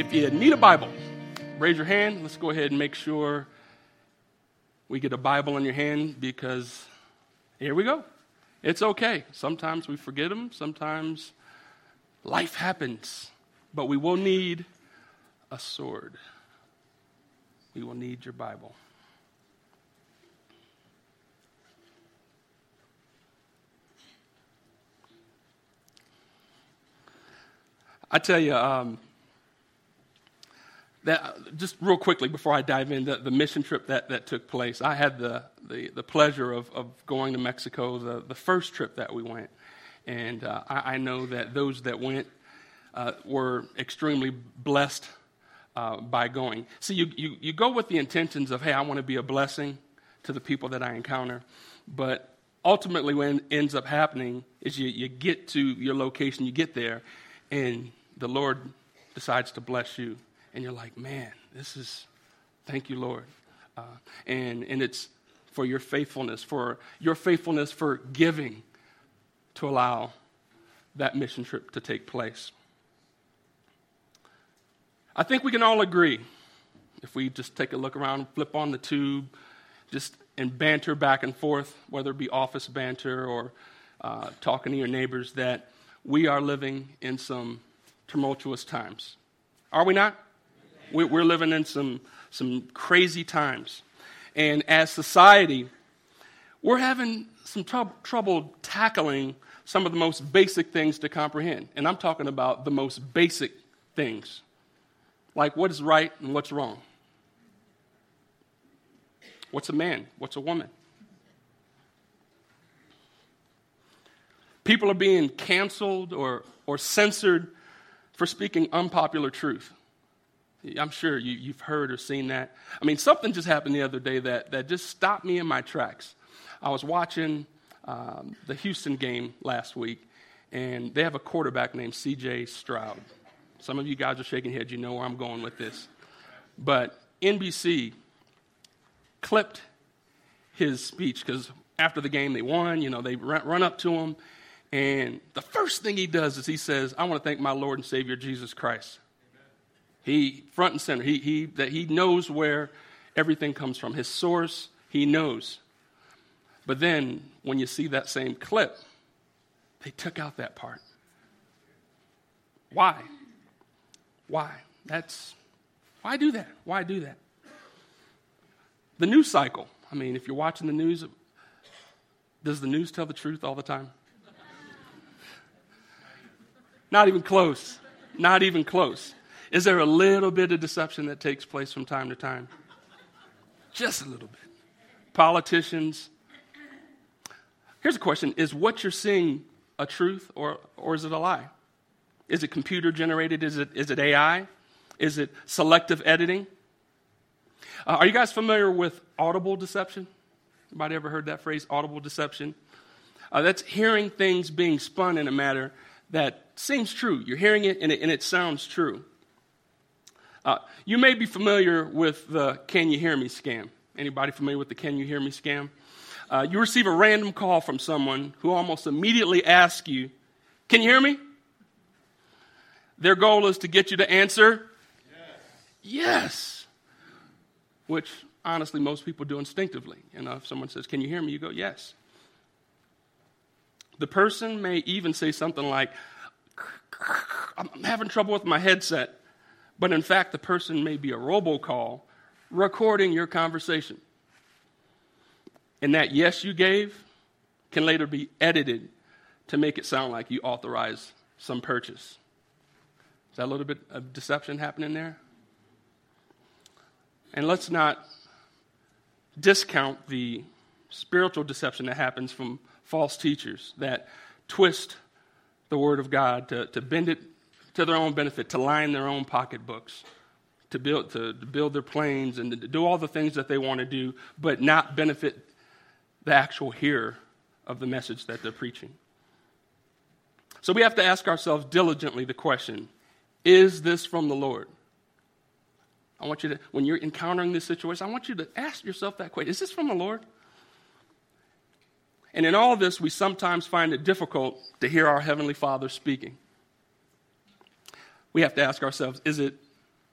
If you need a Bible, raise your hand. Let's go ahead and make sure we get a Bible in your hand, because here we go. It's okay. Sometimes we forget them. Sometimes life happens. But we will need a sword. We will need your Bible. I tell you, that just real quickly before I dive into the mission trip that took place, I had the pleasure of going to Mexico, the first trip that we went. And I know that those that went were extremely blessed by going. See, you go with the intentions of, hey, I want to be a blessing to the people that I encounter. But ultimately what ends up happening is you get to your location, you get there, and the Lord decides to bless you. And you're like, man, thank you, Lord. And it's for your faithfulness for giving to allow that mission trip to take place. I think we can all agree, if we just take a look around, flip on the tube, and banter back and forth, whether it be office banter or talking to your neighbors, that we are living in some tumultuous times. Are we not? We're living in some crazy times. And as society, we're having some trouble tackling some of the most basic things to comprehend. And I'm talking about the most basic things, like what is right and what's wrong. What's a man? What's a woman? People are being canceled or censored for speaking unpopular truth. I'm sure you've heard or seen that. I mean, something just happened the other day that just stopped me in my tracks. I was watching the Houston game last week, and they have a quarterback named C.J. Stroud. Some of you guys are shaking your head. You know where I'm going with this. But NBC clipped his speech, because after the game they won, they run up to him, and the first thing he does is he says, I want to thank my Lord and Savior Jesus Christ. He, front and center, he knows where everything comes from. His source, he knows. But then, when you see that same clip, they took out that part. Why? Why do that? Why do that? The news cycle. I mean, if you're watching the news, does the news tell the truth all the time? Not even close. Not even close. Is there a little bit of deception that takes place from time to time? Just a little bit. Politicians. Here's a question. Is what you're seeing a truth or is it a lie? Is it computer generated? Is it AI? Is it selective editing? Are you guys familiar with audible deception? Anybody ever heard that phrase, audible deception? That's hearing things being spun in a manner that seems true. You're hearing it and it sounds true. You may be familiar with the "Can you hear me" scam. Anybody familiar with the "Can you hear me" scam? You receive a random call from someone who almost immediately asks you, "Can you hear me?" Their goal is to get you to answer yes. Which, honestly, most people do instinctively. If someone says, "Can you hear me?" you go, "Yes." The person may even say something like, "I'm having trouble with my headset." But in fact, the person may be a robocall recording your conversation. And that yes you gave can later be edited to make it sound like you authorized some purchase. Is that a little bit of deception happening there? And let's not discount the spiritual deception that happens from false teachers that twist the Word of God to bend it to their own benefit, to line their own pocketbooks, to build their planes and to do all the things that they want to do, but not benefit the actual hearer of the message that they're preaching. So we have to ask ourselves diligently the question, is this from the Lord? I want you to, when you're encountering this situation, I want you to ask yourself that question. Is this from the Lord? And in all of this, we sometimes find it difficult to hear our Heavenly Father speaking. We have to ask ourselves, is it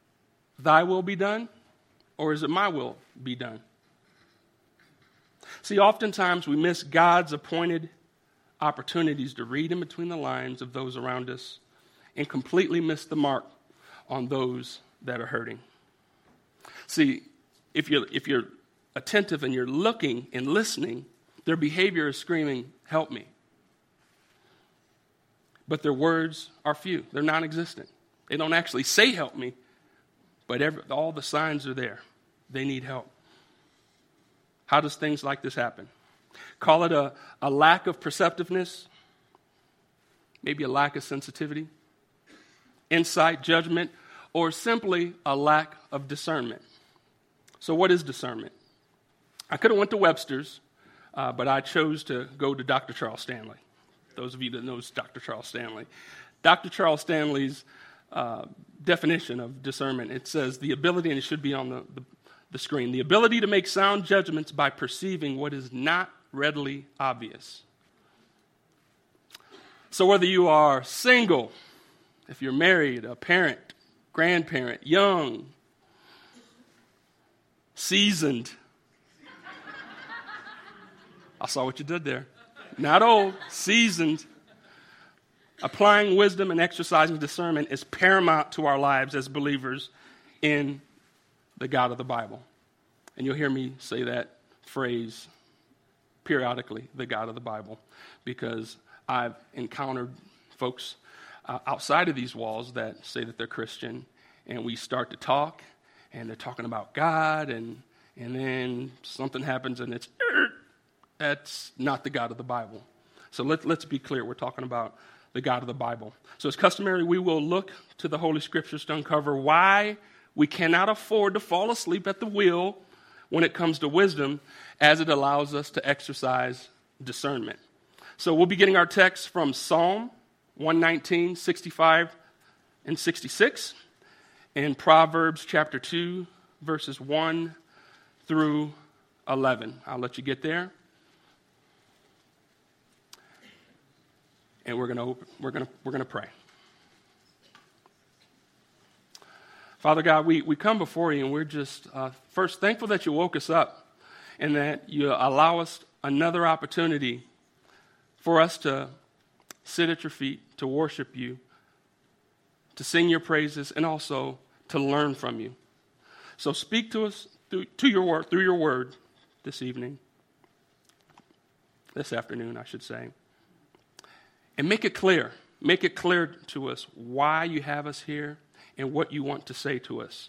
thy will be done, or is it my will be done? See, oftentimes we miss God's appointed opportunities to read in between the lines of those around us and completely miss the mark on those that are hurting. See, if you're attentive and you're looking and listening, their behavior is screaming, help me. But their words are few. They're non-existent. They don't actually say help me, but all the signs are there. They need help. How does things like this happen? Call it a lack of perceptiveness, maybe a lack of sensitivity, insight, judgment, or simply a lack of discernment. So what is discernment? I could have went to Webster's, but I chose to go to Dr. Charles Stanley. Those of you that know Dr. Charles Stanley. Dr. Charles Stanley's definition of discernment, it says the ability, and it should be on the screen, the ability to make sound judgments by perceiving what is not readily obvious. So whether you are single, if you're married, a parent, grandparent, young, seasoned, I saw what you did there. Not old, seasoned. Applying wisdom and exercising discernment is paramount to our lives as believers in the God of the Bible. And you'll hear me say that phrase periodically, the God of the Bible, because I've encountered folks outside of these walls that say that they're Christian, and we start to talk, and they're talking about God, and then something happens, and that's not the God of the Bible. So let's be clear. We're talking about the God of the Bible. So as customary, we will look to the Holy Scriptures to uncover why we cannot afford to fall asleep at the wheel when it comes to wisdom, as it allows us to exercise discernment. So we'll be getting our text from Psalm 119, 65, and 66, and Proverbs chapter 2, verses 1 through 11. I'll let you get there. And we're gonna pray. Father God, we come before you, and we're just first thankful that you woke us up and that you allow us another opportunity for us to sit at your feet, to worship you, to sing your praises, and also to learn from you. So speak to us through your word this afternoon, I should say. And make it clear to us why you have us here and what you want to say to us.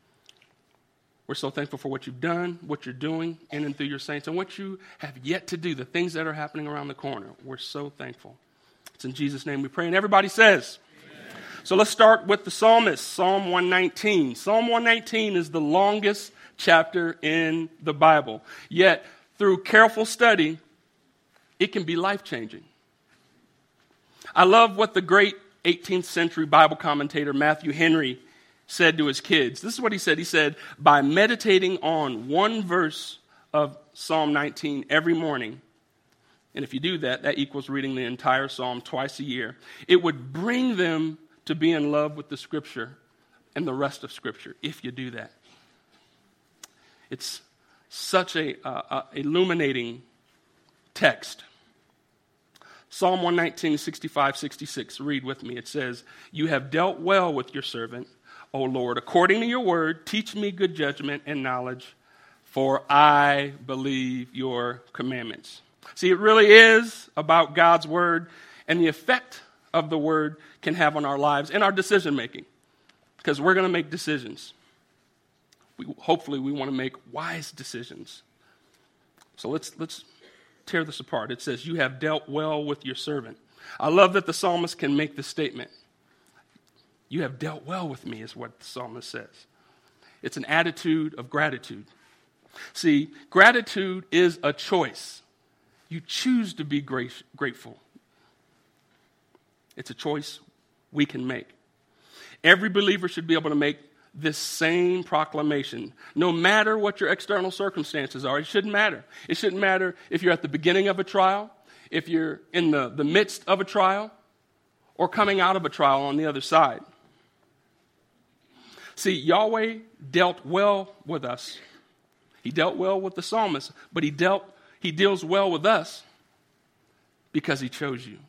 We're so thankful for what you've done, what you're doing in and through your saints, and what you have yet to do, the things that are happening around the corner. We're so thankful. It's in Jesus' name we pray, and everybody says. Amen. So let's start with the psalmist, Psalm 119. Psalm 119 is the longest chapter in the Bible. Yet, through careful study, it can be life-changing. I love what the great 18th century Bible commentator Matthew Henry said to his kids. This is what he said. He said, by meditating on one verse of Psalm 19 every morning, and if you do that, that equals reading the entire psalm twice a year, it would bring them to be in love with the Scripture and the rest of Scripture, if you do that. It's such a illuminating text. Psalm 119, 65, 66. Read with me. It says, you have dealt well with your servant, O Lord. According to your word, teach me good judgment and knowledge, for I believe your commandments. See, it really is about God's word and the effect of the word can have on our lives and our decision making, because we're going to make decisions. Hopefully we want to make wise decisions. So let's tear this apart. It says, you have dealt well with your servant. I love that the psalmist can make this statement. You have dealt well with me is what the psalmist says. It's an attitude of gratitude. See, gratitude is a choice. You choose to be grateful. It's a choice we can make. Every believer should be able to make this same proclamation, no matter what your external circumstances are. It shouldn't matter. It shouldn't matter if you're at the beginning of a trial, if you're in the midst of a trial, or coming out of a trial on the other side. See, Yahweh dealt well with us. He dealt well with the psalmist, but he deals well with us because he chose you.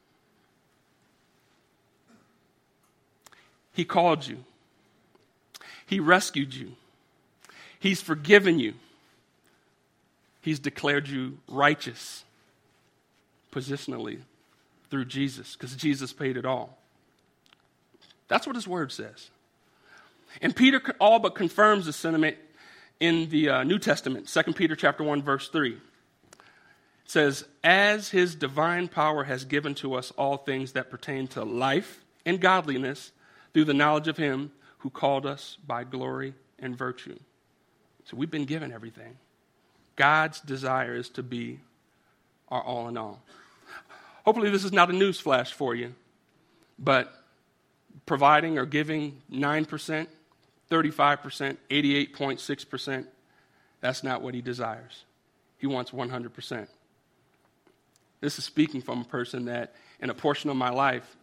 He called you. He rescued you. He's forgiven you. He's declared you righteous positionally through Jesus, because Jesus paid it all. That's what his word says. And Peter all but confirms the sentiment in the New Testament, 2 Peter chapter 1, verse 3. It says, as his divine power has given to us all things that pertain to life and godliness through the knowledge of him who called us by glory and virtue. So we've been given everything. God's desire is to be our all in all. Hopefully this is not a news flash for you, but providing or giving 9%, 35%, 88.6%, that's not what he desires. He wants 100%. This is speaking from a person that in a portion of my life,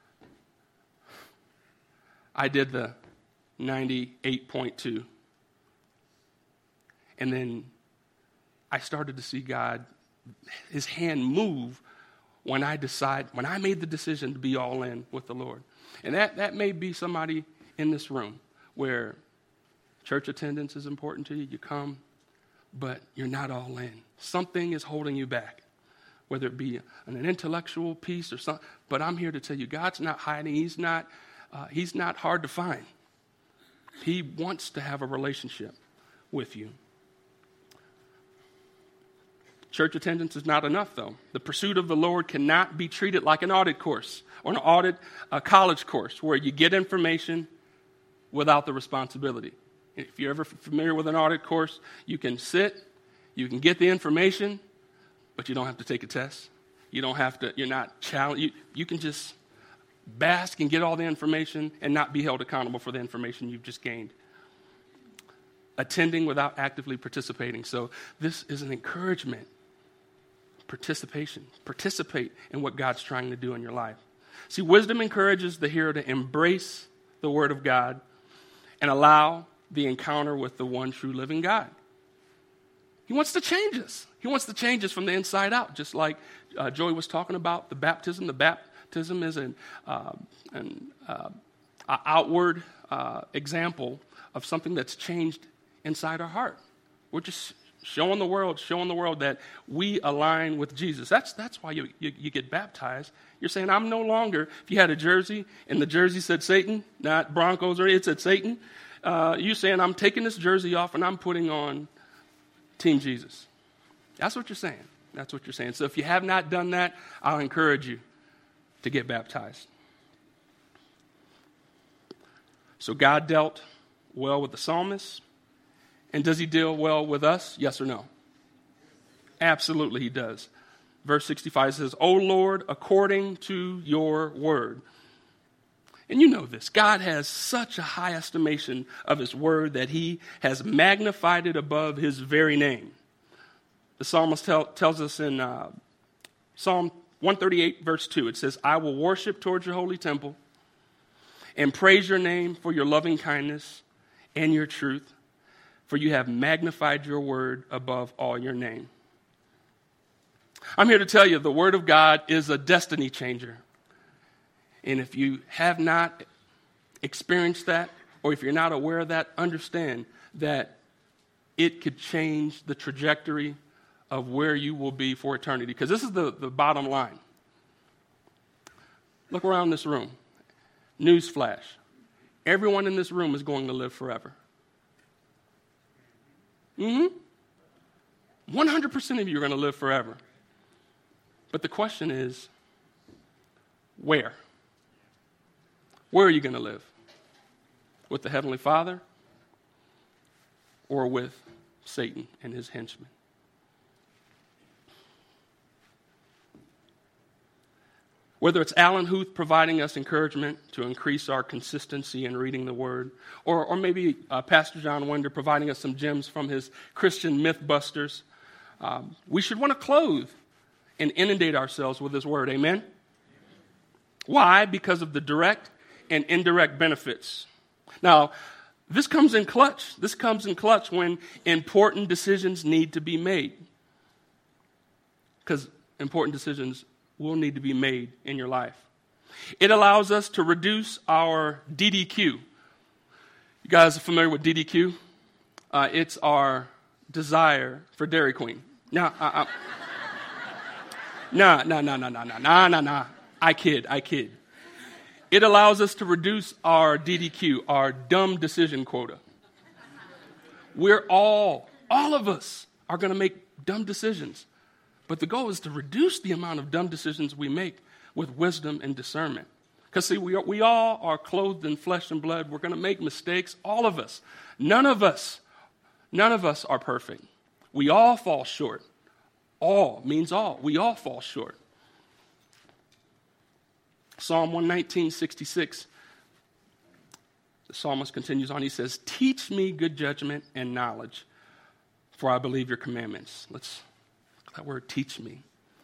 I did the 98.2. And then I started to see God, his hand move when I made the decision to be all in with the Lord. And that may be somebody in this room where church attendance is important to you. You come, but you're not all in. Something is holding you back, whether it be an intellectual piece or something. But I'm here to tell you, God's not hiding. He's not hard to find. He wants to have a relationship with you. Church attendance is not enough, though. The pursuit of the Lord cannot be treated like an audit course or a college course where you get information without the responsibility. If you're ever familiar with an audit course, you can sit, you can get the information, but you don't have to take a test. You're not challenged. You can just bask and get all the information and not be held accountable for the information you've just gained. Attending without actively participating. So this is an encouragement. Participation. Participate in what God's trying to do in your life. See, wisdom encourages the hearer to embrace the Word of God and allow the encounter with the one true living God. He wants to change us. He wants to change us from the inside out, just like Joey was talking about the baptism. The baptism is an outward example of something that's changed inside our heart. We're just showing the world that we align with Jesus. That's why you get baptized. You're saying, I'm no longer, if you had a jersey and the jersey said Satan, not Broncos, or it said Satan, you're saying, I'm taking this jersey off and I'm putting on Team Jesus. That's what you're saying. That's what you're saying. So if you have not done that, I'll encourage you to get baptized. So God dealt well with the psalmist. And does he deal well with us? Yes or no? Absolutely he does. Verse 65 says, O Lord, according to your word. And you know this. God has such a high estimation of his word that he has magnified it above his very name. The psalmist tells us in Psalm 138, verse 2, it says, I will worship towards your holy temple and praise your name for your loving kindness and your truth, for you have magnified your word above all your name. I'm here to tell you the word of God is a destiny changer. And if you have not experienced that, or if you're not aware of that, understand that it could change the trajectory of where you will be for eternity. Because this is the bottom line. Look around this room. Newsflash. Everyone in this room is going to live forever. 100% of you are going to live forever. But the question is, where? Where are you going to live? With the Heavenly Father or with Satan and his henchmen? Whether it's Alan Huth providing us encouragement to increase our consistency in reading the Word, or maybe Pastor John Winder providing us some gems from his Christian Mythbusters, we should want to clothe and inundate ourselves with His Word. Amen? Why? Because of the direct and indirect benefits. Now, This comes in clutch. This comes in clutch when important decisions need to be made. Because important decisions will need to be made in your life. It allows us to reduce our DDQ. You guys are familiar with DDQ? It's our desire for Dairy Queen. Nah. I kid. It allows us to reduce our DDQ, our dumb decision quota. All of us are going to make dumb decisions. But the goal is to reduce the amount of dumb decisions we make with wisdom and discernment. Because see, we all are clothed in flesh and blood. We're going to make mistakes, all of us. None of us are perfect. We all fall short. All means all. We all fall short. Psalm 119:66. The psalmist continues on. He says, "Teach me good judgment and knowledge, for I believe your commandments." That word, teach me.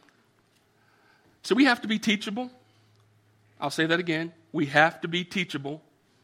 So we have to be teachable. I'll say that again. We have to be teachable.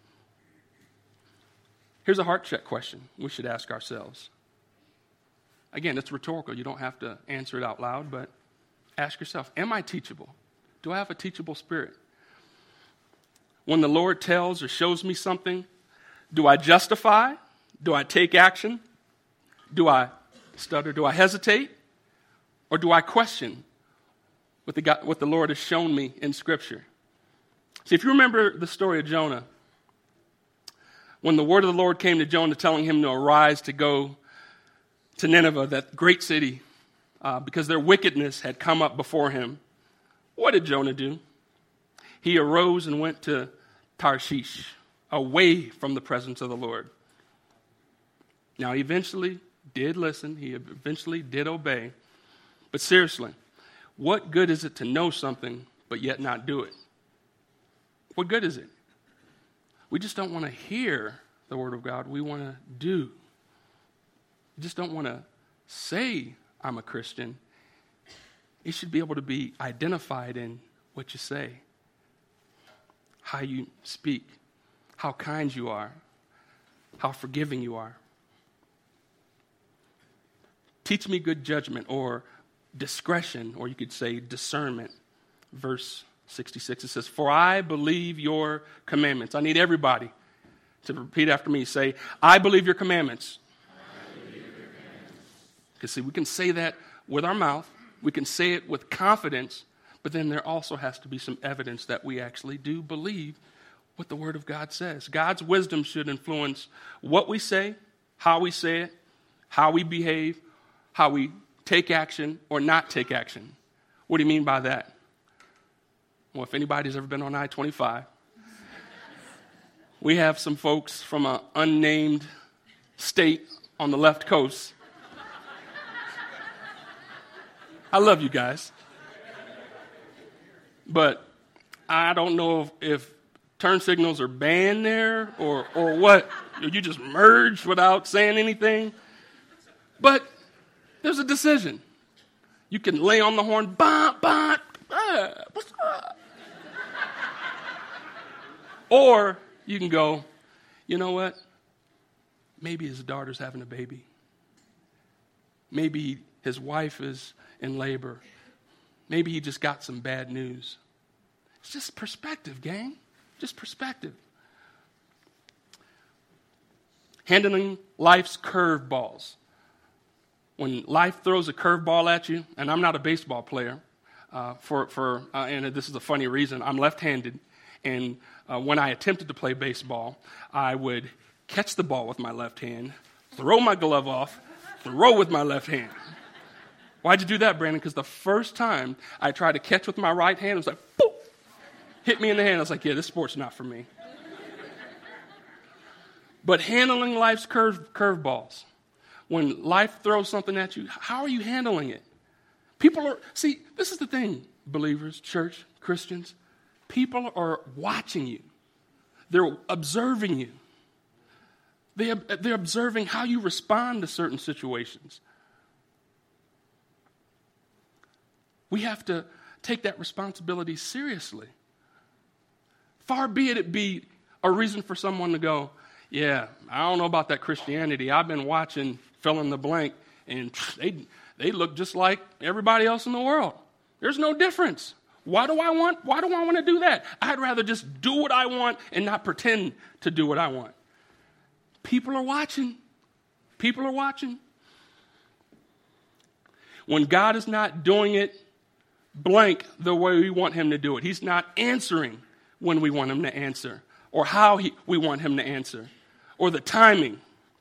Here's a heart check question we should ask ourselves. Again, it's rhetorical. You don't have to answer it out loud, but ask yourself, am I teachable? Do I have a teachable spirit? When the Lord tells or shows me something, do I justify? Do I take action? Do I stutter? Do I hesitate? Or do I question what the Lord has shown me in Scripture? See, if you remember the story of Jonah, when the word of the Lord came to Jonah telling him to arise to go to Nineveh, that great city, because their wickedness had come up before him, what did Jonah do? He arose and went to Tarshish, away from the presence of the Lord. Now, he eventually did listen. He eventually did obey. But seriously, what good is it to know something but yet not do it? What good is it? We just don't want to hear the word of God. We want to do. We just don't want to say, I'm a Christian. It should be able to be identified in what you say, how you speak, how kind you are, how forgiving you are. Teach me good judgment or discretion, or you could say discernment. Verse 66, it says, "For I believe your commandments." I need everybody to repeat after me. Say, I believe your commandments. Because see, we can say that with our mouth. We can say it with confidence. But then there also has to be some evidence that we actually do believe what the Word of God says. God's wisdom should influence what we say, how we say it, how we behave, how we take action or not take action. What do you mean by that? Well, if anybody's ever been on I-25, we have some folks from an unnamed state on the left coast. I love you guys. But I don't know if turn signals are banned there or what. You just merged without saying anything. But there's a decision. You can lay on the horn, bah, bah, what's up? Or you can go, you know what? Maybe his daughter's having a baby. Maybe his wife is in labor. Maybe he just got some bad news. It's just perspective, gang. Just perspective. Handling life's curveballs. When life throws a curveball at you, and I'm not a baseball player, and this is a funny reason, I'm left-handed, and when I attempted to play baseball, I would catch the ball with my left hand, throw my glove off, throw with my left hand. Why'd you do that, Brandon? Because the first time I tried to catch with my right hand, it was like, boop, hit me in the hand. I was like, yeah, this sport's not for me. But handling life's curveballs. When life throws something at you, how are you handling it? This is the thing, believers, church, Christians. People are watching you. They're observing you. They're observing how you respond to certain situations. We have to take that responsibility seriously. Far be it be a reason for someone to go, Yeah, I don't know about that Christianity. I've been watching fill in the blank, and they look just like everybody else in the world. There's no difference. Why do I want to do that? I'd rather just do what I want and not pretend to do what I want. People are watching. People are watching. When God is not doing it blank the way we want him to do it, he's not answering when we want him to answer, or how we want him to answer, or the timing.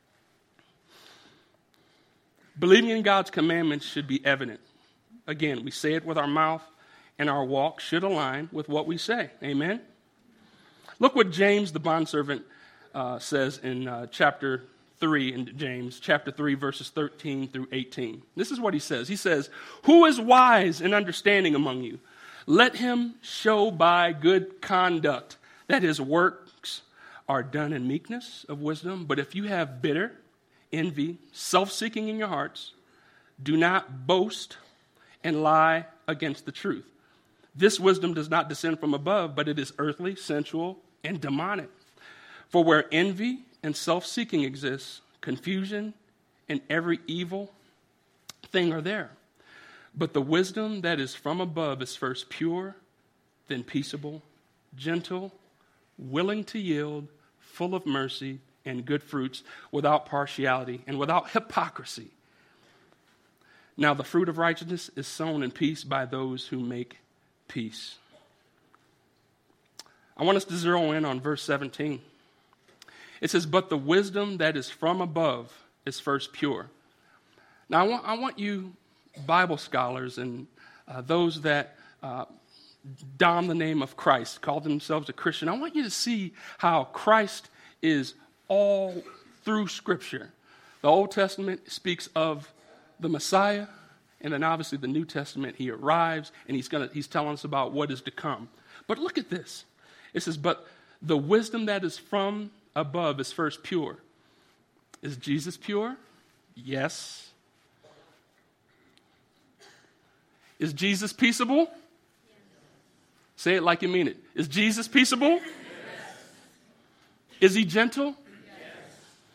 Believing in God's commandments should be evident. Again, we say it with our mouth, and our walk should align with what we say. Amen? Look what James, the bondservant, says in chapter 3 in James, chapter 3, verses 13 through 18. This is what he says. He says, "Who is wise and understanding among you? Let him show by good conduct that his works are done in meekness of wisdom. But if you have bitter envy, self-seeking in your hearts, do not boast and lie against the truth. This wisdom does not descend from above, but it is earthly, sensual, and demonic. For where envy and self-seeking exists, confusion and every evil thing are there. But the wisdom that is from above is first pure, then peaceable, gentle, willing to yield, full of mercy and good fruits, without partiality and without hypocrisy. Now the fruit of righteousness is sown in peace by those who make peace." I want us to zero in on verse 17. It says, "But the wisdom that is from above is first pure." Now I want you Bible scholars and those that don the name of Christ, call themselves a Christian, I want you to see how Christ is all through Scripture. The Old Testament speaks of the Messiah, and then obviously the New Testament, he arrives, and he's telling us about what is to come. But look at this. It says, "But the wisdom that is from above is first pure." Is Jesus pure? Yes. Is Jesus peaceable? Yes. Say it like you mean it. Is Jesus peaceable? Yes. Is he gentle? Yes.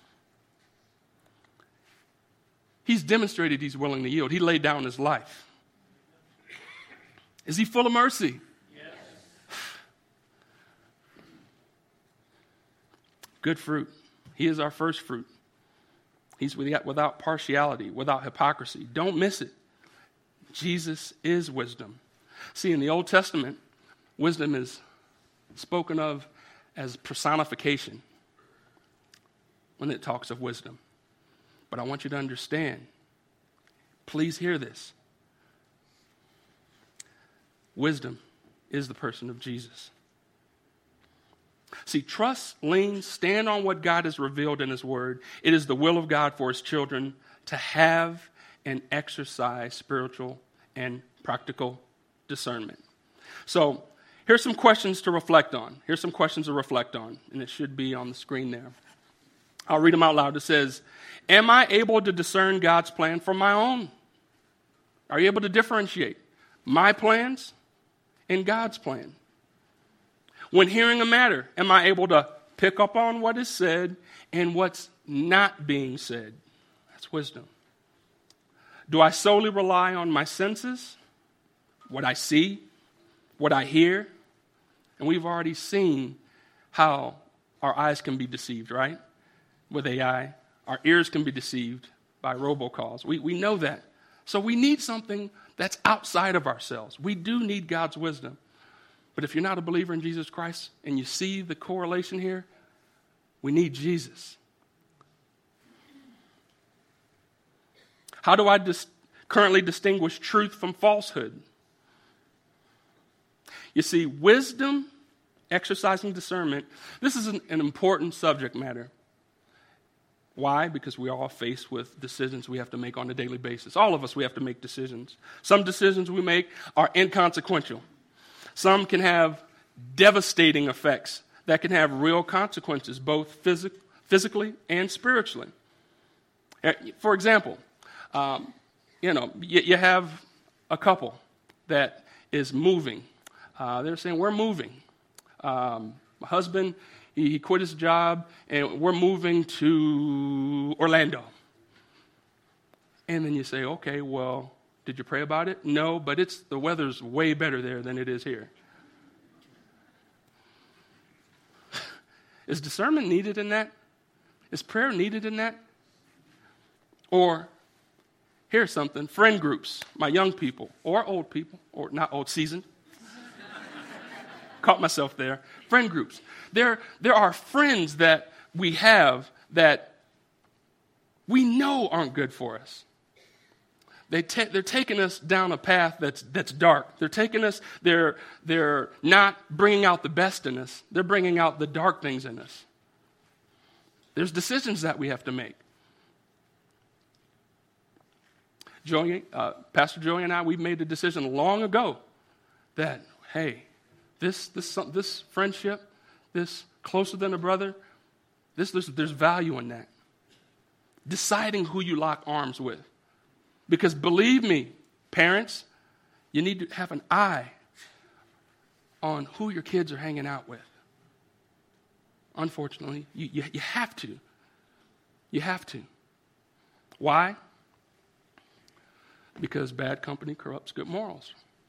He's demonstrated he's willing to yield. He laid down his life. Is he full of mercy? Yes. Good fruit. He is our first fruit. He's without partiality, without hypocrisy. Don't miss it. Jesus is wisdom. See, in the Old Testament, wisdom is spoken of as personification when it talks of wisdom. But I want you to understand, please hear this. Wisdom is the person of Jesus. See, trust, lean, stand on what God has revealed in his word. It is the will of God for his children to have and exercise spiritual and practical discernment. So here's some questions to reflect on. And it should be on the screen there. I'll read them out loud. It says, am I able to discern God's plan from my own? Are you able to differentiate my plans and God's plan? When hearing a matter, am I able to pick up on what is said and what's not being said? That's wisdom. Do I solely rely on my senses, what I see, what I hear? And we've already seen how our eyes can be deceived, right? With AI. Our ears can be deceived by robocalls. We know that. So we need something that's outside of ourselves. We do need God's wisdom. But if you're not a believer in Jesus Christ and you see the correlation here, we need Jesus. How do I currently distinguish truth from falsehood? You see, wisdom, exercising discernment, this is an important subject matter. Why? Because we are all faced with decisions we have to make on a daily basis. All of us, we have to make decisions. Some decisions we make are inconsequential. Some can have devastating effects that can have real consequences, both physically and spiritually. For example, you have a couple that is moving. They're saying, we're moving. My husband, He quit his job, and we're moving to Orlando. And then you say, okay, well, did you pray about it? No, but the weather's way better there than it is here. Is discernment needed in that? Is prayer needed in that? Or, here's something, friend groups, my young people, or old people, or not old, seasoned. Caught myself there. Friend groups. There are friends that we have that we know aren't good for us. They're taking us down a path that's dark. They're not bringing out the best in us. They're bringing out the dark things in us. There's decisions that we have to make. Pastor Joey and I, we made the decision long ago that, hey, this friendship, this closer than a brother, there's value in that. Deciding who you lock arms with. Because believe me, parents, you need to have an eye on who your kids are hanging out with. Unfortunately, you have to. You have to. Why? Because bad company corrupts good morals.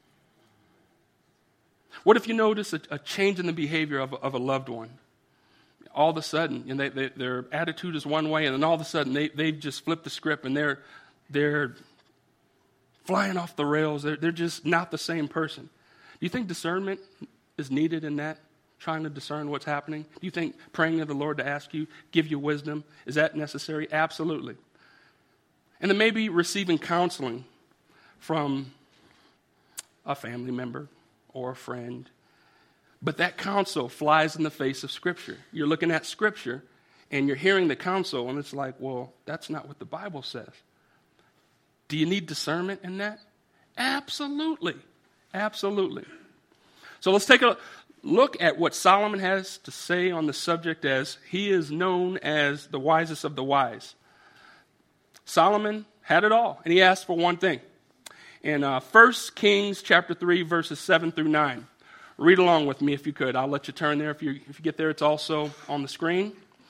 What if you notice a change in the behavior of a loved one? All of a sudden, their attitude is one way, and then all of a sudden they've just flipped the script, and they're flying off the rails. They're just not the same person. Do you think discernment is needed in that? Trying to discern what's happening? Do you think praying to the Lord to give you wisdom, is that necessary? Absolutely. And then maybe receiving counseling from a family member or a friend. But that counsel flies in the face of Scripture. You're looking at Scripture, and you're hearing the counsel, and it's like, well, that's not what the Bible says. Do you need discernment in that? Absolutely. Absolutely. So let's take a look at what Solomon has to say on the subject, as he is known as the wisest of the wise. Solomon had it all, and he asked for one thing. In 1 Kings chapter 3, verses 7 through 9. Read along with me if you could. I'll let you turn there. If you get there, it's also on the screen.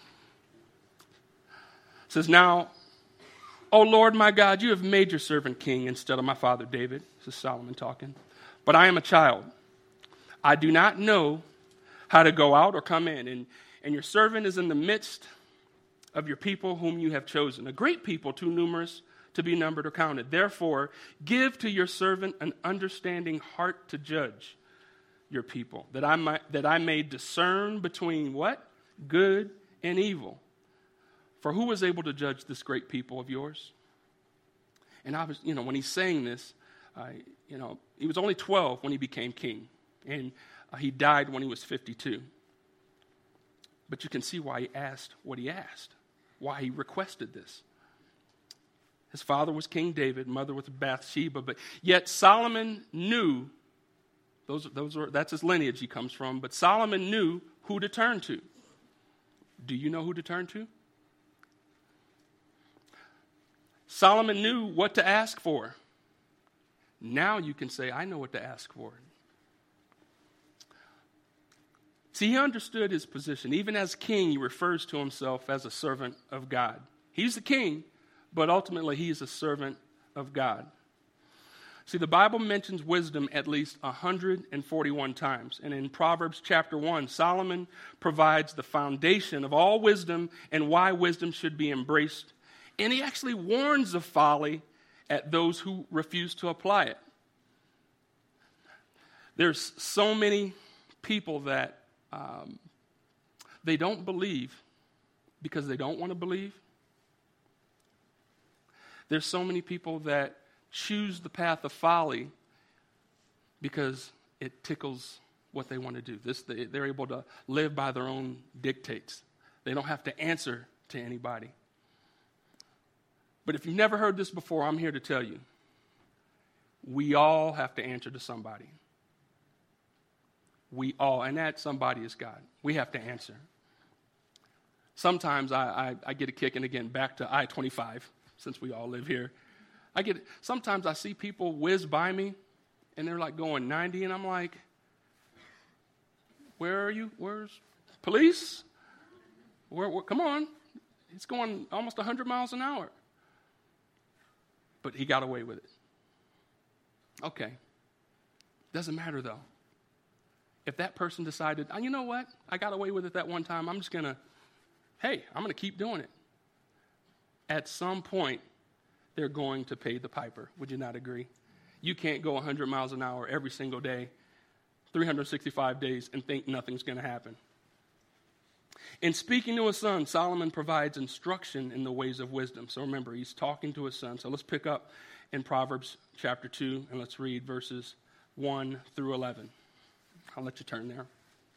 It says, "Now, O Lord my God, you have made your servant king instead of my father David." This is Solomon talking. "But I am a child. I do not know how to go out or come in. And your servant is in the midst of your people whom you have chosen, a great people too numerous to be numbered or counted. Therefore, give to your servant an understanding heart to judge your people, that I may discern between" what? "Good and evil. For who is able to judge this great people of yours?" And I was, when he's saying this, he was only 12 when he became king. And he died when he was 52. But you can see why he asked what he asked, why he requested this. His father was King David, mother was Bathsheba, but yet Solomon knew, that's his lineage he comes from, but Solomon knew who to turn to. Do you know who to turn to? Solomon knew what to ask for. Now you can say, I know what to ask for. See, he understood his position. Even as king, he refers to himself as a servant of God. He's the king, but ultimately he is a servant of God. See, the Bible mentions wisdom at least 141 times. And in Proverbs chapter 1, Solomon provides the foundation of all wisdom and why wisdom should be embraced. And he actually warns of folly at those who refuse to apply it. There's so many people that they don't believe because they don't want to believe. There's so many people that choose the path of folly because it tickles what they want to do. They're able to live by their own dictates. They don't have to answer to anybody. But if you've never heard this before, I'm here to tell you, we all have to answer to somebody. We all, and that somebody is God. We have to answer. Sometimes I get a kick, and again, back to I-25, since we all live here. Sometimes I see people whiz by me, and they're like going 90, and I'm like, where are you? Police, come on. He's going almost 100 miles an hour. But he got away with it. Okay. Doesn't matter, though. If that person decided, you know what? I got away with it that one time. I'm going to keep doing it. At some point, they're going to pay the piper. Would you not agree? You can't go 100 miles an hour every single day, 365 days, and think nothing's going to happen. In speaking to his son, Solomon provides instruction in the ways of wisdom. So remember, he's talking to his son. So let's pick up in Proverbs chapter 2, and let's read verses 1 through 11. I'll let you turn there.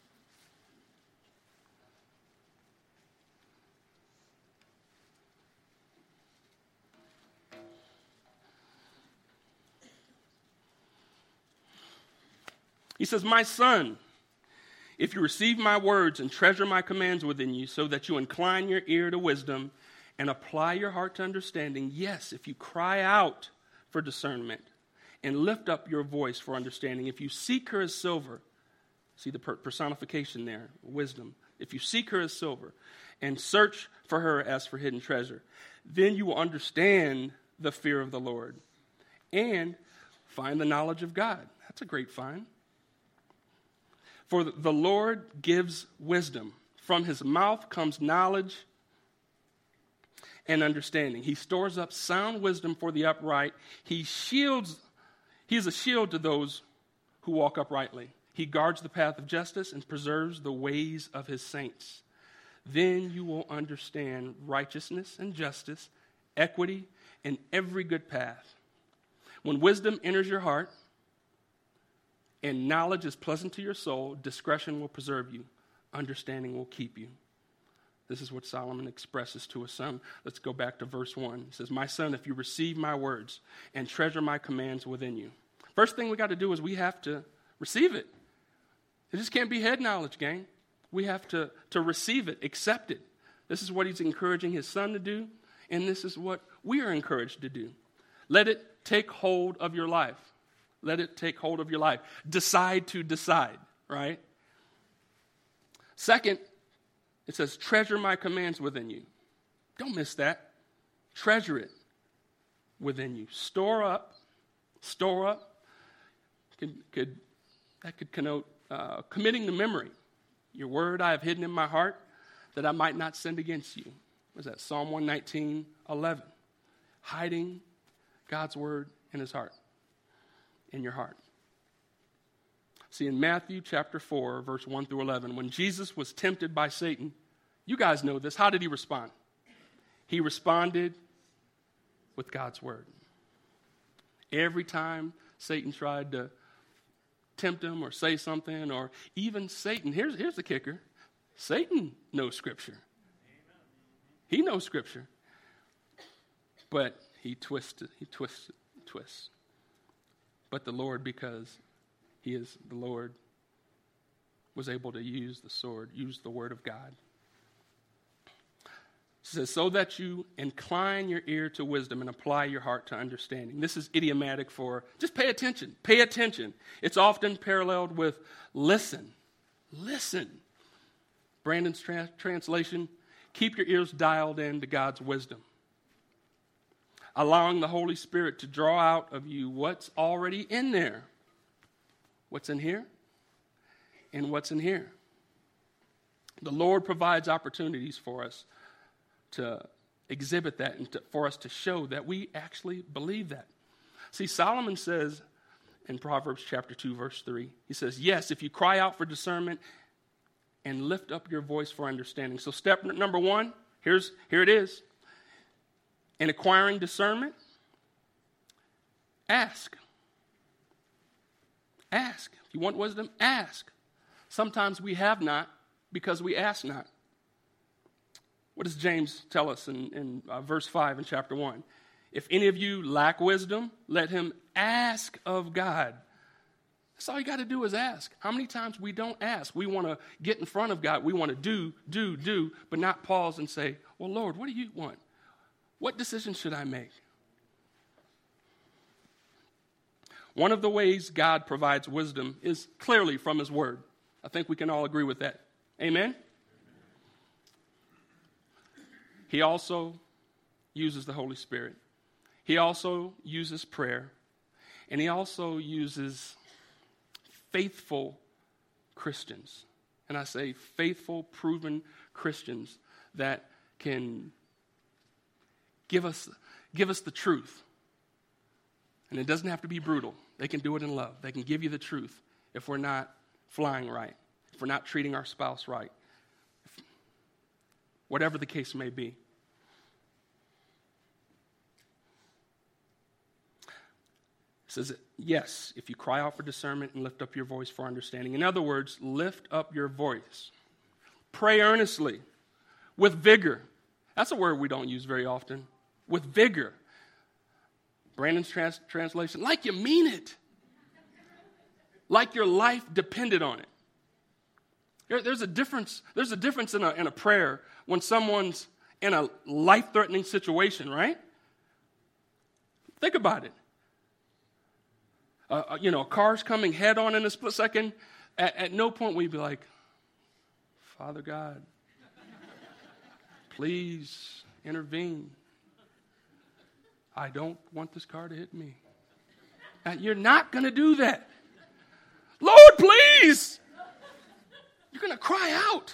He says, my son, if you receive my words and treasure my commands within you, so that you incline your ear to wisdom and apply your heart to understanding, yes, if you cry out for discernment and lift up your voice for understanding, if you seek her as silver, see the personification there, wisdom. If you seek her as silver and search for her as for hidden treasure, then you will understand the fear of the Lord and find the knowledge of God. That's a great find. For the Lord gives wisdom. From his mouth comes knowledge and understanding. He stores up sound wisdom for the upright. He is a shield to those who walk uprightly. He guards the path of justice and preserves the ways of his saints. Then you will understand righteousness and justice, equity, and every good path. When wisdom enters your heart, and knowledge is pleasant to your soul, discretion will preserve you. Understanding will keep you. This is what Solomon expresses to his son. Let's go back to verse 1. He says, my son, if you receive my words and treasure my commands within you. First thing we got to do is we have to receive it. It just can't be head knowledge, gang. We have to receive it, accept it. This is what he's encouraging his son to do, and this is what we are encouraged to do. Let it take hold of your life. Let it take hold of your life. Decide to decide, right? Second, it says, treasure my commands within you. Don't miss that. Treasure it within you. Store up. That could connote committing to memory. Your word I have hidden in my heart that I might not sin against you. What is that? Psalm 119:11. Hiding God's word in his heart. In your heart. See, in Matthew chapter 4, verse 1 through 11, when Jesus was tempted by Satan, you guys know this. How did he respond? He responded with God's word. Every time Satan tried to tempt him or say something, or even Satan, here's the kicker. Satan knows Scripture. He knows Scripture. But he twists. But the Lord, because he is the Lord, was able to use the sword, use the word of God. It says, so that you incline your ear to wisdom and apply your heart to understanding. This is idiomatic for just pay attention. Pay attention. It's often paralleled with listen. Listen. Brandon's translation, keep your ears dialed in to God's wisdom. Allowing the Holy Spirit to draw out of you what's already in there. What's in here? And what's in here. The Lord provides opportunities for us to exhibit that and for us to show that we actually believe that. See, Solomon says in Proverbs chapter 2, verse 3, he says, yes, if you cry out for discernment and lift up your voice for understanding. So step number 1, here it is. In acquiring discernment, ask. Ask. If you want wisdom, ask. Sometimes we have not because we ask not. What does James tell us in verse 5 in chapter 1? If any of you lack wisdom, let him ask of God. That's all you got to do is ask. How many times we don't ask? We want to get in front of God. We want to do, but not pause and say, well, Lord, what do you want? What decision should I make? One of the ways God provides wisdom is clearly from his word. I think we can all agree with that. Amen? He also uses the Holy Spirit. He also uses prayer. And he also uses faithful Christians. And I say faithful, proven Christians that can give us the truth. And it doesn't have to be brutal. They can do it in love. They can give you the truth if we're not flying right, if we're not treating our spouse right, whatever the case may be. It says, yes, if you cry out for discernment and lift up your voice for understanding. In other words, lift up your voice. Pray earnestly, with vigor. That's a word we don't use very often. With vigor. Brandon's translation, like you mean it. Like your life depended on it. There's a difference in a prayer when someone's in a life-threatening situation, right? Think about it. A car's coming head-on in a split second. At no point will you be like, Father God, please intervene. I don't want this car to hit me. You're not going to do that. Lord, please. You're going to cry out.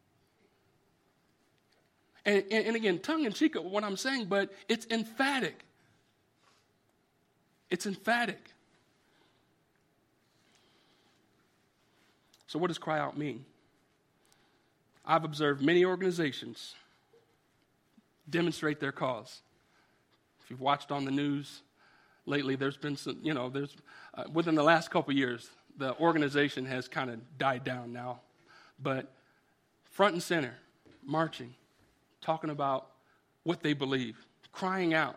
And again, tongue-in-cheek of what I'm saying, but it's emphatic. It's emphatic. So what does cry out mean? I've observed many organizations demonstrate their cause. If you've watched on the news lately, there's been some, within the last couple of years, the organization has kind of died down now. But front and center, marching, talking about what they believe, crying out.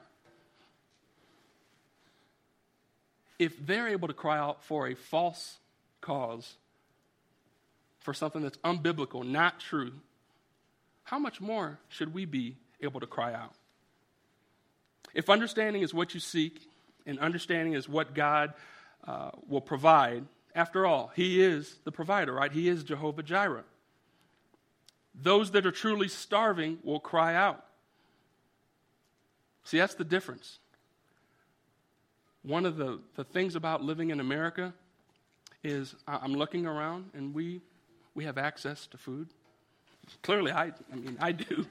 If they're able to cry out for a false cause, for something that's unbiblical, not true, how much more should we be able to cry out? If understanding is what you seek, and understanding is what God will provide, after all, He is the provider, right? He is Jehovah Jireh. Those that are truly starving will cry out. See, that's the difference. One of the things about living in America is I'm looking around and we have access to food. Clearly, I do.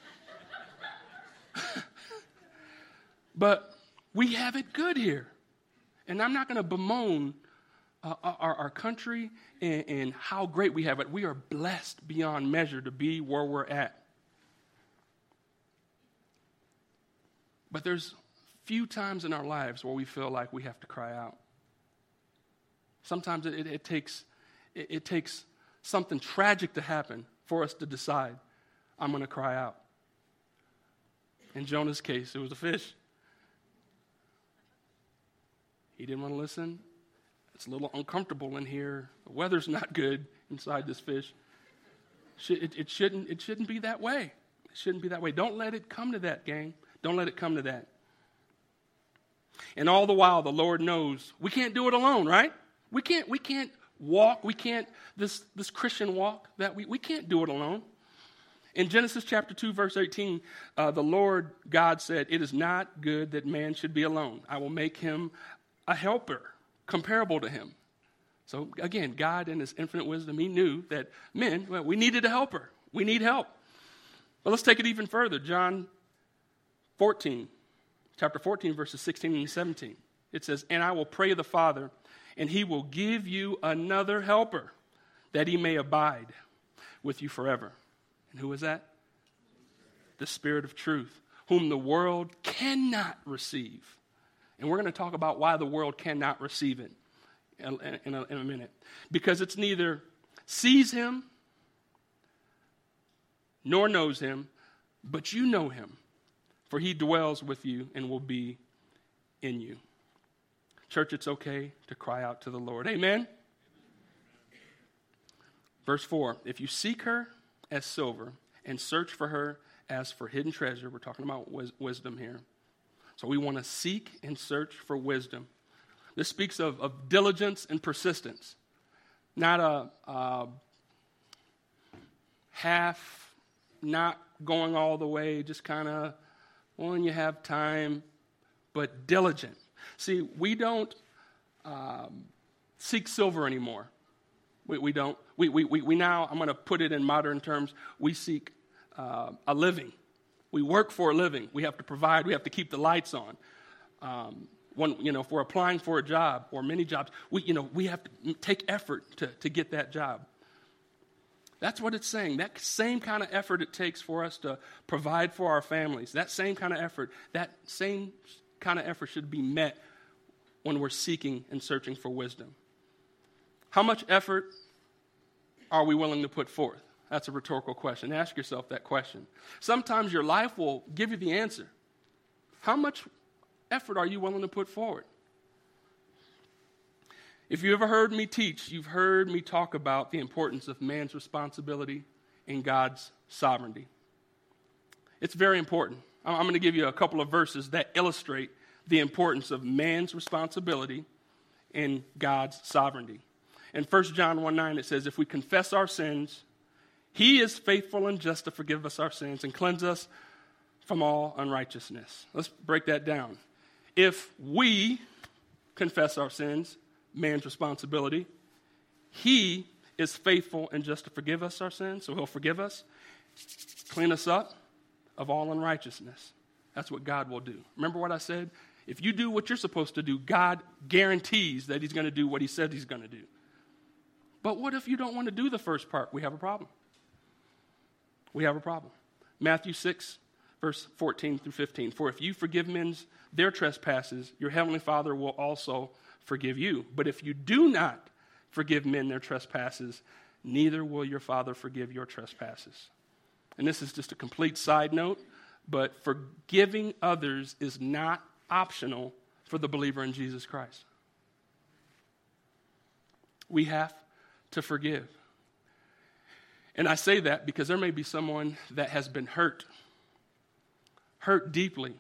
But we have it good here. And I'm not going to bemoan our country and how great we have it. We are blessed beyond measure to be where we're at. But there's few times in our lives where we feel like we have to cry out. Sometimes it takes something tragic to happen for us to decide, I'm going to cry out. In Jonah's case, it was a fish. He didn't want to listen. It's a little uncomfortable in here. The weather's not good inside this fish. It shouldn't be that way. It shouldn't be that way. Don't let it come to that, gang. Don't let it come to that. And all the while, the Lord knows we can't do it alone, right? We can't walk. We can't, this Christian walk, that we can't do it alone. In Genesis chapter 2, verse 18, the Lord God said, "It is not good that man should be alone. I will make him a helper comparable to him." So again, God in His infinite wisdom, He knew that men, we needed a helper. We need help. But let's take it even further. John 14, chapter 14, verses 16 and 17. It says, "And I will pray the Father, and He will give you another helper, that He may abide with you forever." And who is that? The Spirit of truth, whom the world cannot receive. And we're going to talk about why the world cannot receive it in a minute. Because it's neither sees Him nor knows Him, but you know Him, for He dwells with you and will be in you. Church, it's okay to cry out to the Lord. Amen? Verse 4, "If you seek her as silver and search for her as for hidden treasure," we're talking about wisdom here. So we want to seek and search for wisdom. This speaks of diligence and persistence, not a half not going all the way, just kind of when you have time, but diligent. See, we don't seek silver anymore. We don't. We now, I'm going to put it in modern terms, we seek a living. We work for a living. We have to provide. We have to keep the lights on. If we're applying for a job or many jobs, we have to take effort to get that job. That's what it's saying. That same kind of effort it takes for us to provide for our families, that same kind of effort should be met when we're seeking and searching for wisdom. How much effort are we willing to put forth? That's a rhetorical question. Ask yourself that question. Sometimes your life will give you the answer. How much effort are you willing to put forward? If you ever heard me teach, you've heard me talk about the importance of man's responsibility in God's sovereignty. It's very important. I'm going to give you a couple of verses that illustrate the importance of man's responsibility in God's sovereignty. In 1 John 1:9, it says, if we confess our sins, he is faithful and just to forgive us our sins and cleanse us from all unrighteousness. Let's break that down. If we confess our sins, man's responsibility, he is faithful and just to forgive us our sins, so he'll forgive us, clean us up of all unrighteousness. That's what God will do. Remember what I said? If you do what you're supposed to do, God guarantees that he's going to do what he said he's going to do. But what if you don't want to do the first part? We have a problem. We have a problem. Matthew 6, verse 14 through 15. For if you forgive men their trespasses, your heavenly Father will also forgive you. But if you do not forgive men their trespasses, neither will your Father forgive your trespasses. And this is just a complete side note, but forgiving others is not optional for the believer in Jesus Christ. We have to forgive. And I say that because there may be someone that has been hurt deeply.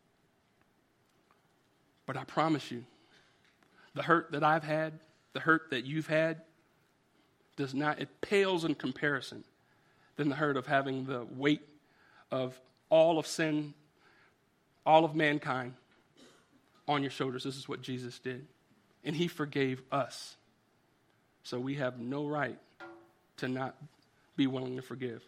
But I promise you, the hurt that I've had, the hurt that you've had, it pales in comparison than the hurt of having the weight of all of sin, all of mankind on your shoulders. This is what Jesus did. And he forgave us. So we have no right to not be willing to forgive.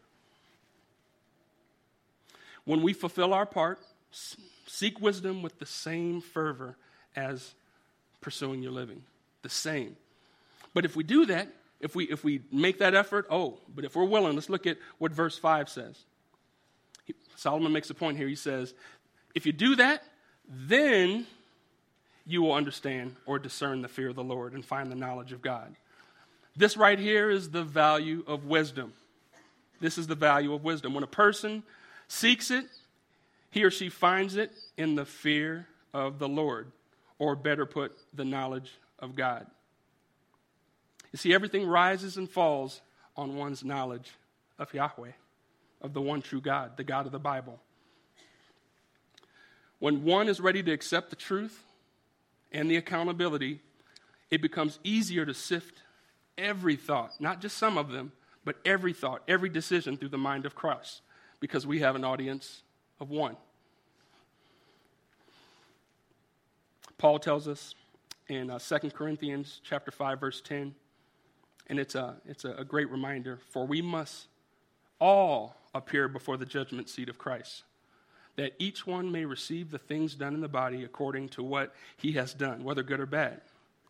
When we fulfill our part, seek wisdom with the same fervor as pursuing your living. The same. But if we do that, if we make that effort, but if we're willing, let's look at what verse 5 says. Solomon makes a point here. He says, if you do that, then you will understand or discern the fear of the Lord and find the knowledge of God. This right here is the value of wisdom. This is the value of wisdom. When a person seeks it, he or she finds it in the fear of the Lord, or better put, the knowledge of God. You see, everything rises and falls on one's knowledge of Yahweh, of the one true God, the God of the Bible. When one is ready to accept the truth and the accountability, it becomes easier to sift every thought, not just some of them, but every thought, every decision through the mind of Christ, because we have an audience of one. Paul tells us in 2 Corinthians chapter 5, verse 10, and it's a great reminder, for we must all appear before the judgment seat of Christ, that each one may receive the things done in the body according to what he has done, whether good or bad.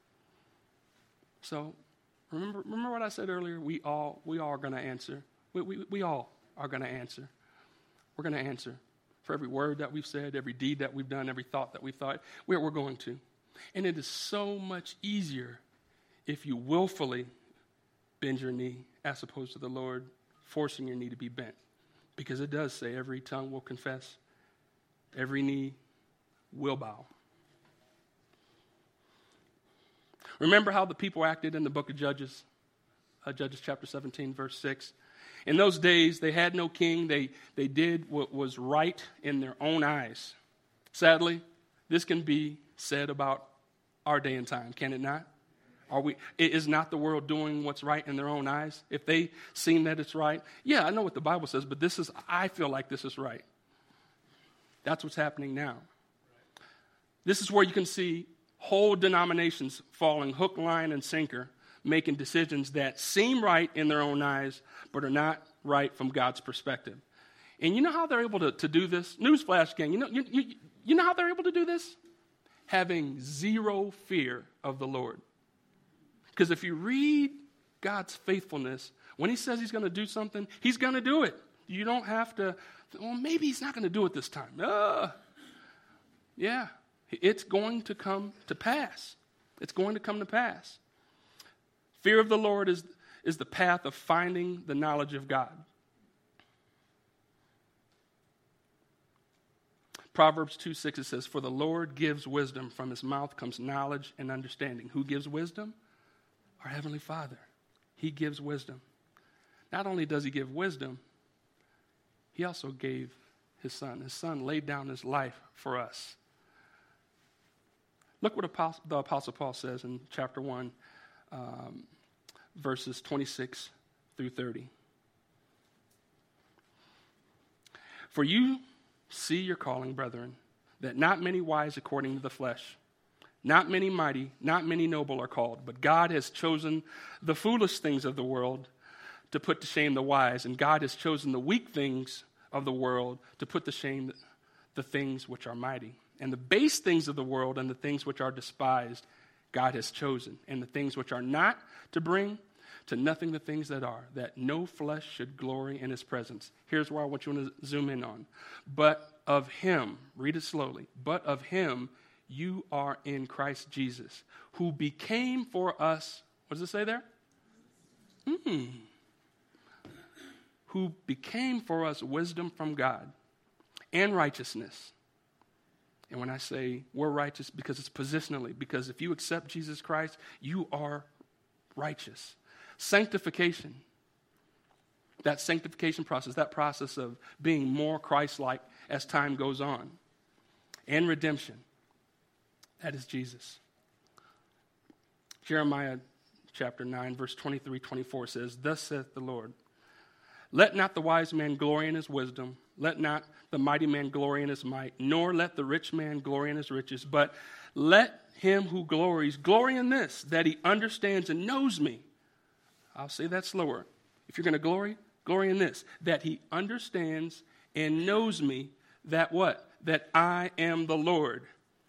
So, remember what I said earlier? We all are going to answer. We all are going to answer. We're going to answer for every word that we've said, every deed that we've done, every thought that we've thought. We're going to. And it is so much easier if you willfully bend your knee as opposed to the Lord forcing your knee to be bent. Because it does say every tongue will confess, every knee will bow. Remember how the people acted in the book of Judges, Judges chapter 17, verse 6. In those days, they had no king. They did what was right in their own eyes. Sadly, this can be said about our day and time, can it not? Is not the world doing what's right in their own eyes? If they seem that it's right, yeah, I know what the Bible says, but I feel like this is right. That's what's happening now. This is where you can see whole denominations falling hook, line, and sinker, making decisions that seem right in their own eyes, but are not right from God's perspective. And you know how they're able to do this? Newsflash, gang. You know how they're able to do this? Having zero fear of the Lord. Because if you read God's faithfulness, when he says he's going to do something, he's going to do it. You don't have to, well, maybe he's not going to do it this time. Yeah, it's going to come to pass. It's going to come to pass. Fear of the Lord is the path of finding the knowledge of God. Proverbs 2:6, it says, "For the Lord gives wisdom. From his mouth comes knowledge and understanding." Who gives wisdom? Our Heavenly Father. He gives wisdom. Not only does he give wisdom, he also gave his Son. His Son laid down his life for us. Look what the Apostle Paul says in chapter 1, verses 26 through 30. "For you see your calling, brethren, that not many wise according to the flesh, not many mighty, not many noble are called, but God has chosen the foolish things of the world to put to shame the wise, and God has chosen the weak things of the world to put to shame the things which are mighty. And the base things of the world and the things which are despised, God has chosen, and the things which are not, to bring to nothing the things that are, that no flesh should glory in his presence." Here's where I want you to zoom in on. "But of him," read it slowly, "but of him you are in Christ Jesus, who became for us," what does it say there? "Who became for us wisdom from God and righteousness." And when I say we're righteous, because it's positionally, because if you accept Jesus Christ, you are righteous. Sanctification, that sanctification process, that process of being more Christ-like as time goes on. And redemption, that is Jesus. Jeremiah chapter 9, verse 23-24 says, "Thus saith the Lord, let not the wise man glory in his wisdom, let not the mighty man glory in his might, nor let the rich man glory in his riches, but let him who glories glory in this, that he understands and knows me." I'll say that slower. If you're going to glory in this, that he understands and knows me, that what? That I am the Lord.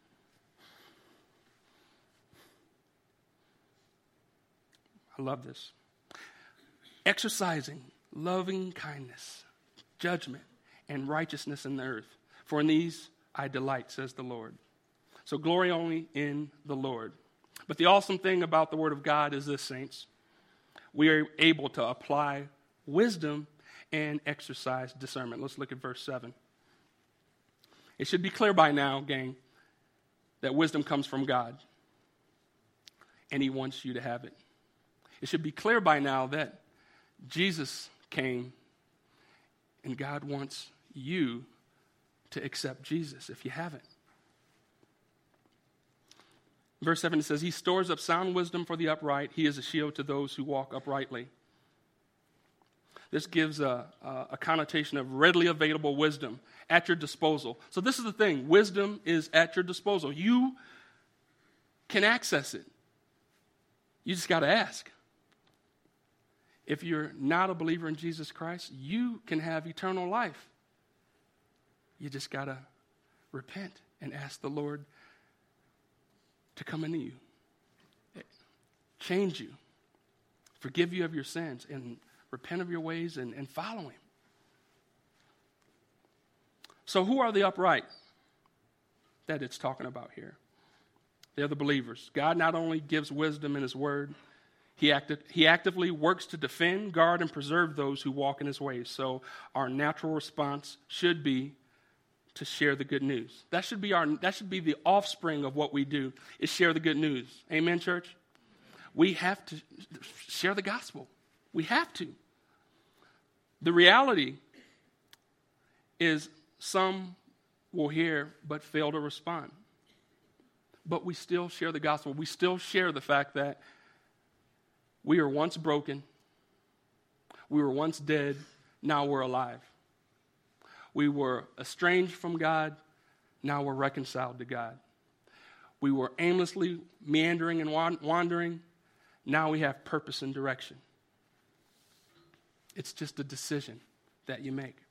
I love this. "Exercising loving kindness, judgment, and righteousness in the earth. For in these I delight, says the Lord." So glory only in the Lord. But the awesome thing about the Word of God is this, saints. We are able to apply wisdom and exercise discernment. Let's look at verse 7. It should be clear by now, gang, that wisdom comes from God, and he wants you to have it. It should be clear by now that Jesus came, and God wants you to accept Jesus if you haven't. Verse 7, it says, "He stores up sound wisdom for the upright. He is a shield to those who walk uprightly." This gives a connotation of readily available wisdom at your disposal. So this is the thing. Wisdom is at your disposal. You can access it. You just got to ask. If you're not a believer in Jesus Christ, you can have eternal life. You just got to repent and ask the Lord to come into you, change you, forgive you of your sins, and repent of your ways and follow him. So who are the upright that it's talking about here? They're the believers. God not only gives wisdom in his word, he actively works to defend, guard, and preserve those who walk in his ways. So our natural response should be to share the good news. That should be the offspring of what we do, is share the good news. Amen, church? We have to share the gospel. We have to. The reality is some will hear but fail to respond. But we still share the gospel. We still share the fact that We were once broken. We were once dead. Now we're alive. We were estranged from God. Now we're reconciled to God. We were aimlessly meandering and wandering. Now we have purpose and direction. It's just a decision that you make.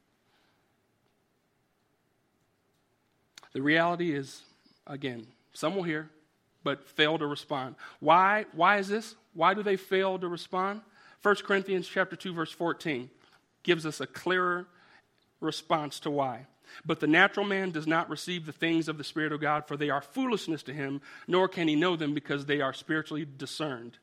The reality is, again, some will hear, but fail to respond. Why is this? Why do they fail to respond? 1 Corinthians chapter 2, verse 14 gives us a clearer response to why. But the natural man does not receive the things of the Spirit of God, for they are foolishness to him, nor can he know them because they are spiritually discerned.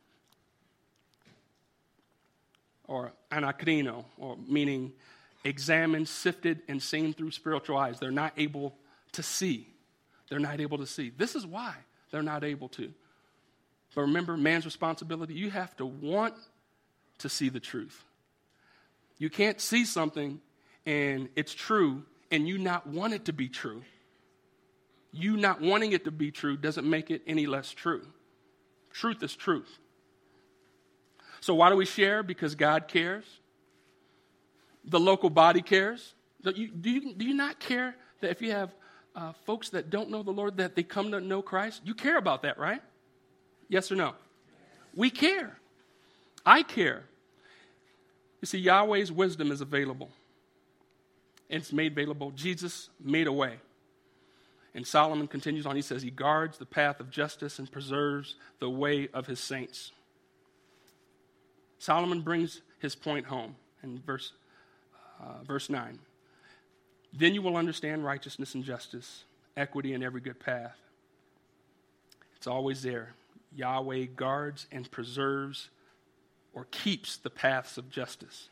Or anakrino, or meaning examined, sifted, and seen through spiritual eyes. They're not able to see. They're not able to see. This is why they're not able to. But remember, man's responsibility, you have to want to see the truth. You can't see something and it's true and you not want it to be true. You not wanting it to be true doesn't make it any less true. Truth is truth. So why do we share? Because God cares. The local body cares. Do you not care that if you have folks that don't know the Lord, that they come to know Christ? You care about that, right? Yes or no? We care. I care. You see, Yahweh's wisdom is available. It's made available. Jesus made a way. And Solomon continues on. He says, he guards the path of justice and preserves the way of his saints. Solomon brings his point home in verse 9. Then you will understand righteousness and justice, equity in every good path. It's always there. Yahweh guards and preserves or keeps the paths of justice.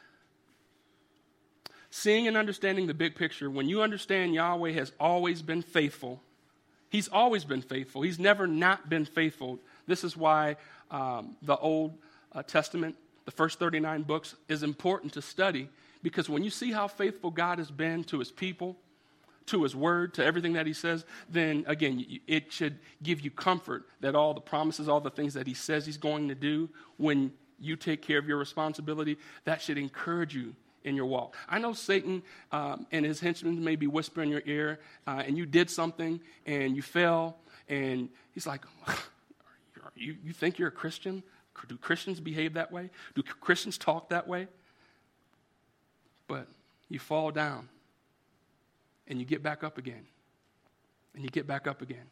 Seeing and understanding the big picture, when you understand Yahweh has always been faithful, he's always been faithful. He's never not been faithful. This is why the Old Testament, the first 39 books, is important to study, because when you see how faithful God has been to his people, to his word, to everything that he says, then again, it should give you comfort that all the promises, all the things that he says he's going to do, when you take care of your responsibility, that should encourage you in your walk. I know Satan and his henchmen may be whispering in your ear, and you did something and you fell, and he's like, you think you're a Christian? Do Christians behave that way? Do Christians talk that way? But you fall down, and you get back up again, and you get back up again.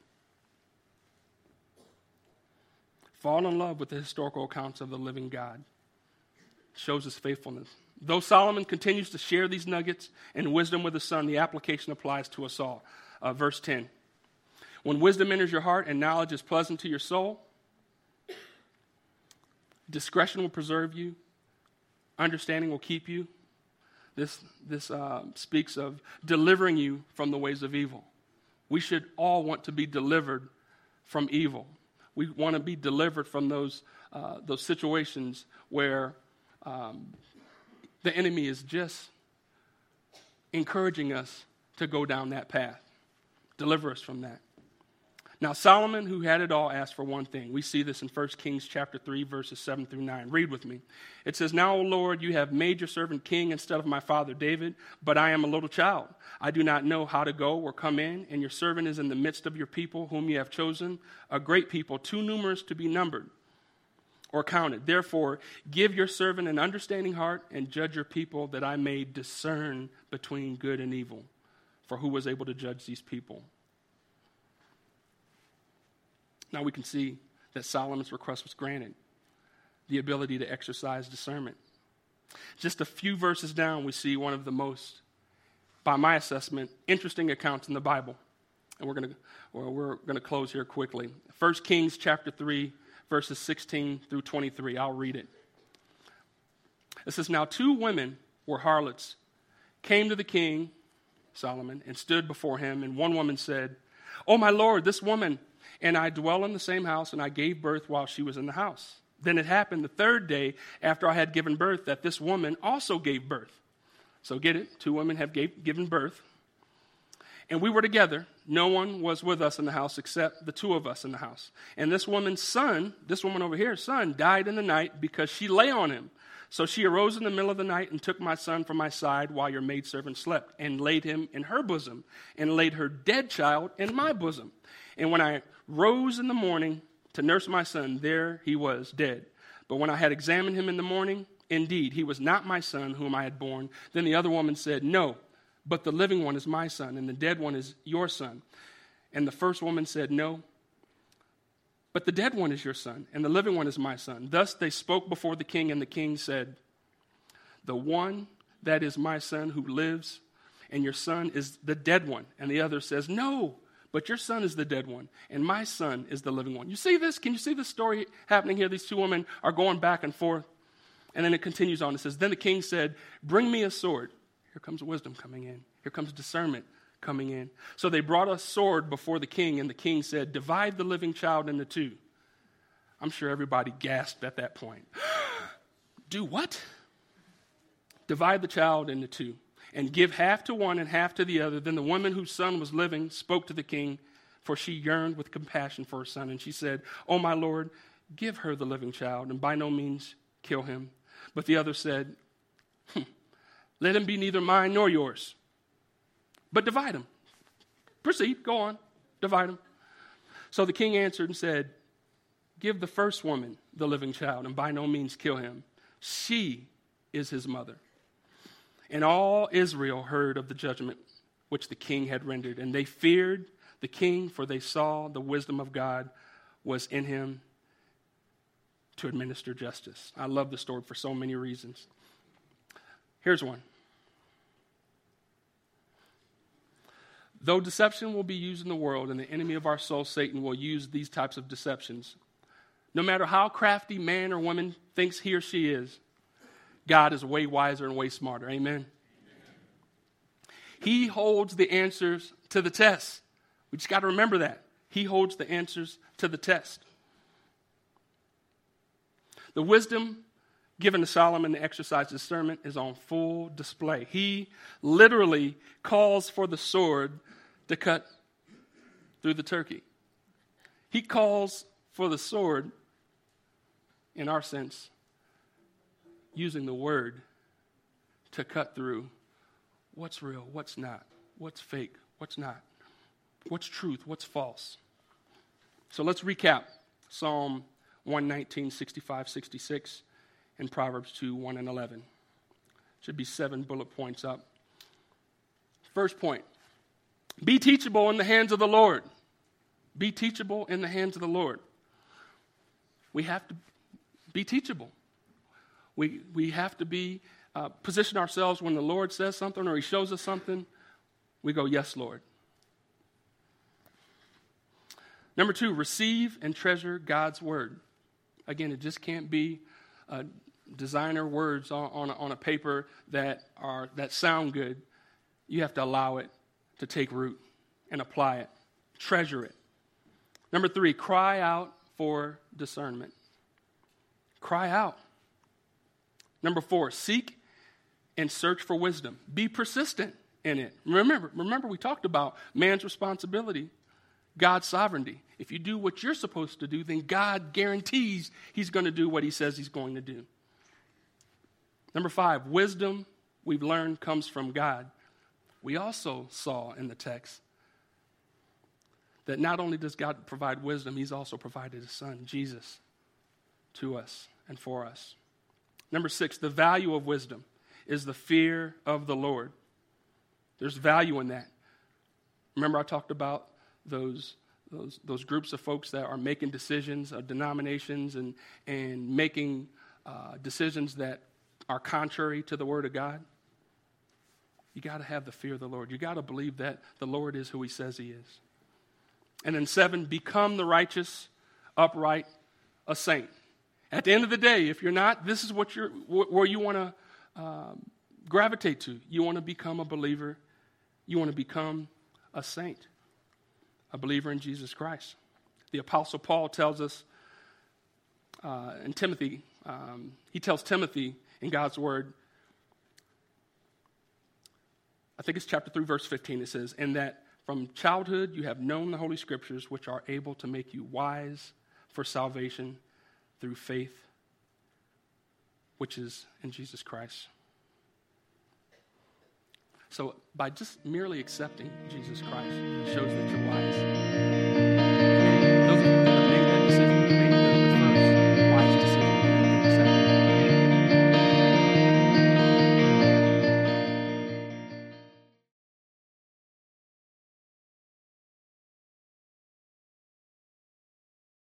Fall in love with the historical accounts of the living God. Shows his faithfulness. Though Solomon continues to share these nuggets and wisdom with his son, the application applies to us all. Verse 10. When wisdom enters your heart and knowledge is pleasant to your soul, discretion will preserve you. Understanding will keep you. This speaks of delivering you from the ways of evil. We should all want to be delivered from evil. We want to be delivered from those situations where the enemy is just encouraging us to go down that path. Deliver us from that. Now, Solomon, who had it all, asked for one thing. We see this in 1 Kings chapter 3, verses 7 through 9. Read with me. It says, Now, O Lord, you have made your servant king instead of my father David, but I am a little child. I do not know how to go or come in, and your servant is in the midst of your people, whom you have chosen, a great people, too numerous to be numbered or counted. Therefore, give your servant an understanding heart and judge your people, that I may discern between good and evil. For who was able to judge these people? Now we can see that Solomon's request was granted, the ability to exercise discernment. Just a few verses down, we see one of the most, by my assessment, interesting accounts in the Bible. And we're going to close here quickly. 1 Kings chapter 3, verses 16 through 23. I'll read it. It says, Now 2 women were harlots, came to the king, Solomon, and stood before him. And one woman said, "O my lord, this woman and I dwell in the same house, and I gave birth while she was in the house. Then it happened the 3rd day after I had given birth that this woman also gave birth." So get it, 2 women have given birth. "And we were together. no one was with us in the house except the two of us in the house. And this woman's son, this woman over here's son, died in the night because she lay on him. So she arose in the middle of the night and took my son from my side while your maidservant slept, and laid him in her bosom, and laid her dead child in my bosom. And when I rose in the morning to nurse my son, there he was, dead. But when I had examined him in the morning, indeed, he was not my son whom I had born. Then the other woman said, no, but the living one is my son, and the dead one is your son. And the first woman said, no, but the dead one is your son, and the living one is my son. Thus they spoke before the king, and the king said, the one that is my son who lives, and your son is the dead one. And the other says, no, but your son is the dead one, and my son is the living one. You see this? Can you see this story happening here? These two women are going back and forth. And then it continues on. It says, then the king said, bring me a sword. Here comes wisdom coming in. Here comes discernment coming in. So they brought a sword before the king, and the king said, divide the living child into two. I'm sure everybody gasped at that point. Do what? Divide the child into two, and give half to one and half to the other. Then the woman whose son was living spoke to the king, for she yearned with compassion for her son. And she said, oh, my lord, give her the living child, and by no means kill him. But the other said, let him be neither mine nor yours, but divide him. Proceed, go on, divide him. So the king answered and said, give the first woman the living child, and by no means kill him. She is his mother. And all Israel heard of the judgment which the king had rendered, and they feared the king, for they saw the wisdom of God was in him to administer justice. I love the story for so many reasons. Here's one. Though deception will be used in the world, and the enemy of our soul, Satan, will use these types of deceptions, no matter how crafty man or woman thinks he or she is, God is way wiser and way smarter. Amen? He holds the answers to the test. We just got to remember that. He holds the answers to the test. The wisdom given to Solomon to exercise discernment is on full display. He literally calls for the sword to cut through the turkey. He calls for the sword, in our sense, using the word to cut through what's real, what's not, what's fake, what's not, what's truth, what's false. So let's recap Psalm 119, 65, 66, and Proverbs 2, 1 and 11. Should be 7 bullet points up. First point, be teachable in the hands of the Lord. Be teachable in the hands of the Lord. We have to be teachable. We have to be position ourselves when the Lord says something or he shows us something, we go, yes, Lord. Number 2, receive and treasure God's word. Again, it just can't be designer words on a paper that sound good. You have to allow it to take root and apply it. Treasure it. Number 3, cry out for discernment. Cry out. Number 4, seek and search for wisdom. Be persistent in it. Remember we talked about man's responsibility, God's sovereignty. If you do what you're supposed to do, then God guarantees he's going to do what he says he's going to do. Number 5, wisdom, we've learned, comes from God. We also saw in the text that not only does God provide wisdom, he's also provided his son, Jesus, to us and for us. Number 6, the value of wisdom is the fear of the Lord. There's value in that. Remember I talked about those groups of folks that are making decisions, denominations, and making decisions that are contrary to the Word of God? You got to have the fear of the Lord. You got to believe that the Lord is who he says he is. And then 7, become the righteous, upright, a saint. At the end of the day, if you're not, this is where you want to gravitate to. You want to become a believer. You want to become a saint, a believer in Jesus Christ. The Apostle Paul tells us in Timothy, he tells Timothy in God's word, I think it's chapter 3, verse 15, it says, and that From childhood, you have known the Holy Scriptures, which are able to make you wise for salvation through faith, which is in Jesus Christ. So by just merely accepting Jesus Christ, it shows that you're wise. Those